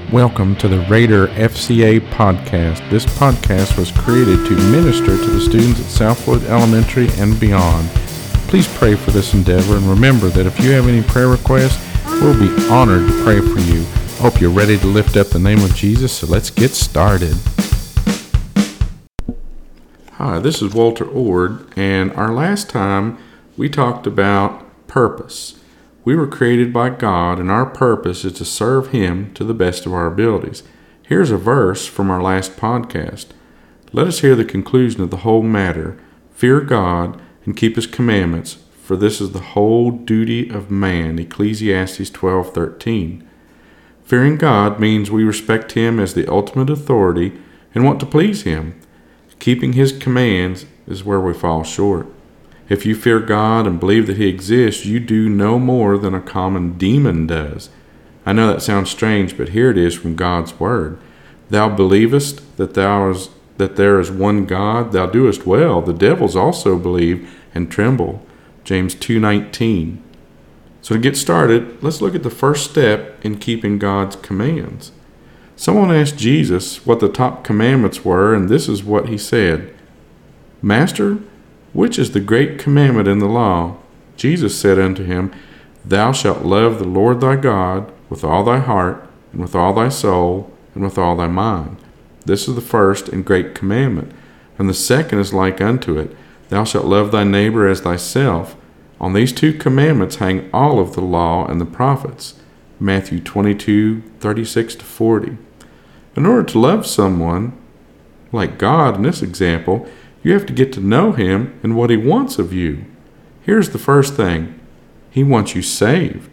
Welcome to the Raider FCA podcast. This podcast was created to minister to the students at Southwood Elementary and beyond. Please pray for this endeavor and remember that if you have any prayer requests, we'll be honored to pray for you. I hope you're ready to lift up the name of Jesus, so let's get started. Hi, this is Walter Ord, and our last time we talked about purpose. We were created by God, and our purpose is to serve Him to the best of our abilities. Here's a verse from our last podcast. Let us hear the conclusion of the whole matter. Fear God and keep His commandments, for this is the whole duty of man. Ecclesiastes 12:13. Fearing God means we respect Him as the ultimate authority and want to please Him. Keeping His commands is where we fall short. If you fear God and believe that He exists, you do no more than a common demon does. I know that sounds strange, but here it is from God's Word. Thou believest that there is one God, thou doest well. The devils also believe and tremble. James 2:19. So to get started, let's look at the first step in keeping God's commands. Someone asked Jesus what the top commandments were, and this is what He said. Master, which is the great commandment in the law? Jesus said unto him, Thou shalt love the Lord thy God with all thy heart, and with all thy soul, and with all thy mind. This is the first and great commandment. And the second is like unto it, Thou shalt love thy neighbor as thyself. On these two commandments hang all of the law and the prophets. Matthew 22:36-40. In order to love someone, like God in this example, you have to get to know Him and what He wants of you. Here's the first thing. He wants you saved.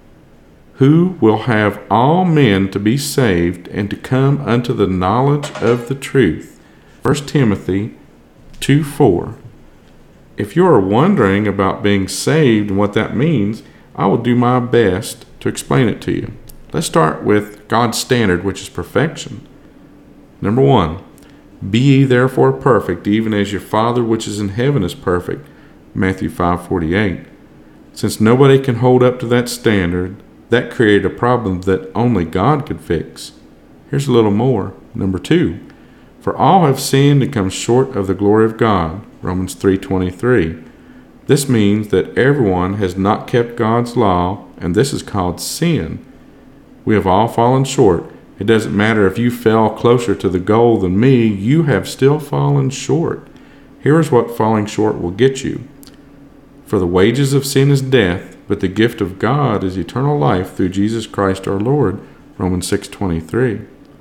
Who will have all men to be saved and to come unto the knowledge of the truth? 1 Timothy 2:4. If you are wondering about being saved and what that means, I will do my best to explain it to you. Let's start with God's standard, which is perfection. Number 1. Be ye therefore perfect, even as your Father which is in heaven is perfect. Matthew 5:48. Since nobody can hold up to that standard, that created a problem that only God could fix. Here's a little more. Number 2. For all have sinned and come short of the glory of God. Romans 3:23. This means that everyone has not kept God's law, and this is called sin. We have all fallen short. It doesn't matter if you fell closer to the goal than me, you have still fallen short. Here is what falling short will get you. For the wages of sin is death, but the gift of God is eternal life through Jesus Christ our Lord. Romans 6:23.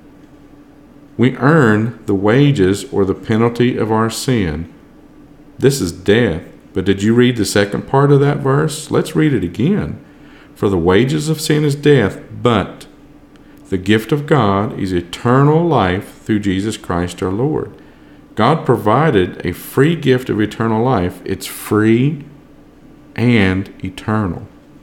We earn the wages or the penalty of our sin. This is death. But did you read the second part of that verse? Let's read it again. For the wages of sin is death, but the gift of God is eternal life through Jesus Christ our Lord. God provided a free gift of eternal life. It's free and eternal.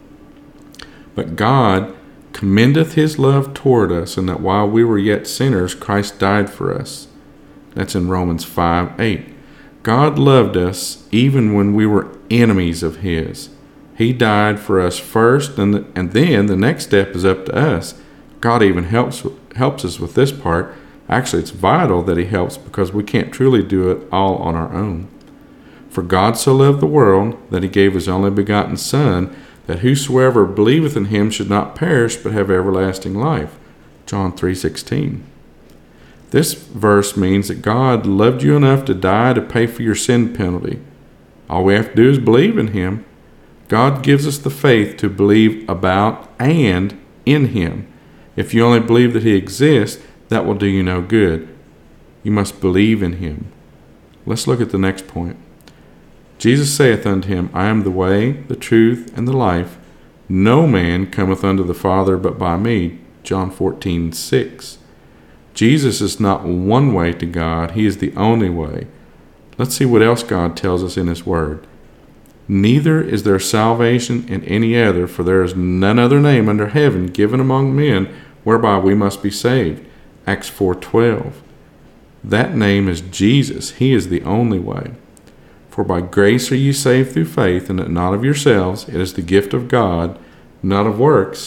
But God commendeth His love toward us, and that while we were yet sinners, Christ died for us. That's in Romans 5:8. God loved us even when we were enemies of His. He died for us first, and then the next step is up to us. God even helps us with this part. Actually, it's vital that He helps because we can't truly do it all on our own. For God so loved the world that He gave His only begotten Son, that whosoever believeth in Him should not perish but have everlasting life. John 3:16. This verse means that God loved you enough to die to pay for your sin penalty. All we have to do is believe in Him. God gives us the faith to believe about and in Him. If you only believe that He exists, that will do you no good. You must believe in Him. Let's look at the next point. Jesus saith unto him, I am the way, the truth, and the life. No man cometh unto the Father but by me. John 14:6. Jesus is not one way to God. He is the only way. Let's see what else God tells us in His Word. Neither is there salvation in any other, for there is none other name under heaven given among men whereby we must be saved. Acts 4:12. That name is Jesus. He is the only way. For by grace are ye saved through faith, and that not of yourselves. It is the gift of God, not of works,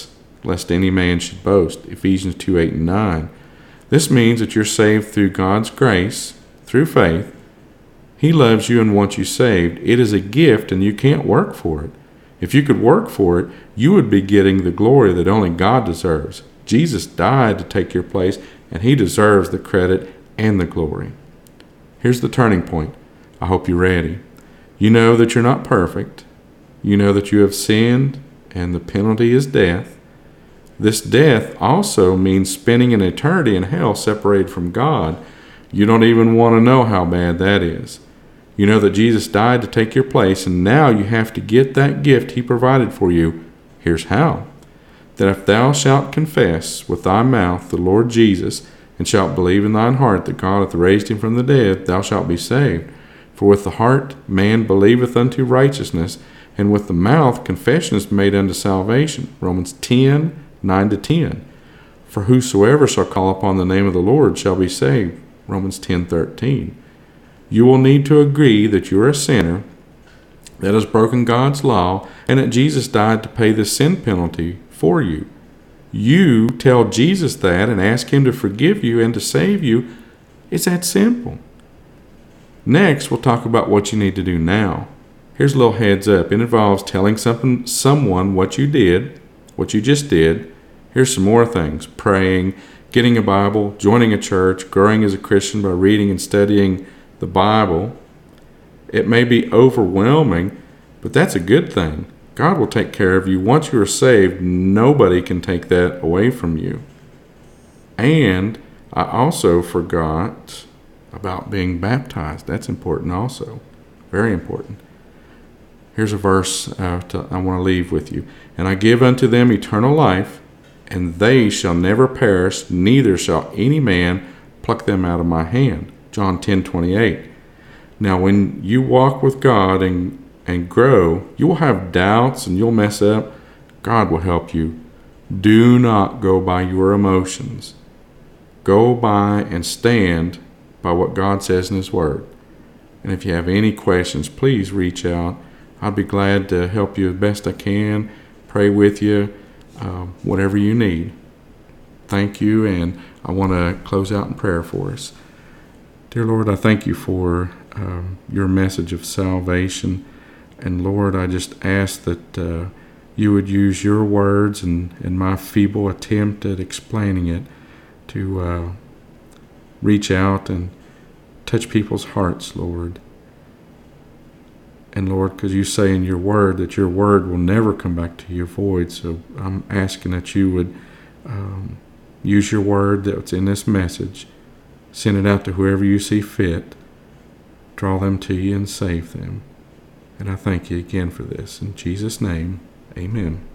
lest any man should boast. Ephesians 2:8 and 9. This means that you're saved through God's grace, through faith. He loves you and wants you saved. It is a gift, and you can't work for it. If you could work for it, you would be getting the glory that only God deserves. Jesus died to take your place, and he deserves the credit and the glory. Here's the turning point. I hope you're ready. You know that you're not perfect. You know that you have sinned, and the penalty is death. This death also means spending an eternity in hell separated from God. You don't even want to know how bad that is. You know that Jesus died to take your place, and now you have to get that gift he provided for you. Here's how. That if thou shalt confess with thy mouth the Lord Jesus, and shalt believe in thine heart that God hath raised him from the dead, thou shalt be saved. For with the heart man believeth unto righteousness, and with the mouth confession is made unto salvation. Romans 10:9-10. For whosoever shall call upon the name of the Lord shall be saved. Romans 10:13. You will need to agree that you are a sinner that has broken God's law, and that Jesus died to pay the sin penalty for you. You tell Jesus that and ask him to forgive you and to save you. It's that simple. Next, we'll talk about what you need to do now. Here's a little heads up. It involves telling someone what you did, what you just did. Here's some more things. Praying, getting a Bible, joining a church, growing as a Christian by reading and studying the Bible. It may be overwhelming, but that's a good thing. God will take care of you. Once you are saved, nobody can take that away from you. And I also forgot about being baptized. That's important also. Very important. Here's a verse I want to leave with you. And I give unto them eternal life, and they shall never perish, neither shall any man pluck them out of my hand. John 10:28. Now, when you walk with God and grow, you will have doubts and you'll mess up. God will help you. Do not go by your emotions. Go by and stand by what God says in his word. And if you have any questions, please reach out. I'd be glad to help you as best I can, pray with you, whatever you need. Thank you, and I want to close out in prayer for us. Dear Lord, I thank you for your message of salvation. And Lord, I just ask that you would use your words and my feeble attempt at explaining it to reach out and touch people's hearts, Lord. And Lord, because you say in your word that your word will never come back to you void, so I'm asking that you would use your word that's in this message, send it out to whoever you see fit, draw them to you and save them. And I thank you again for this. In Jesus' name, amen.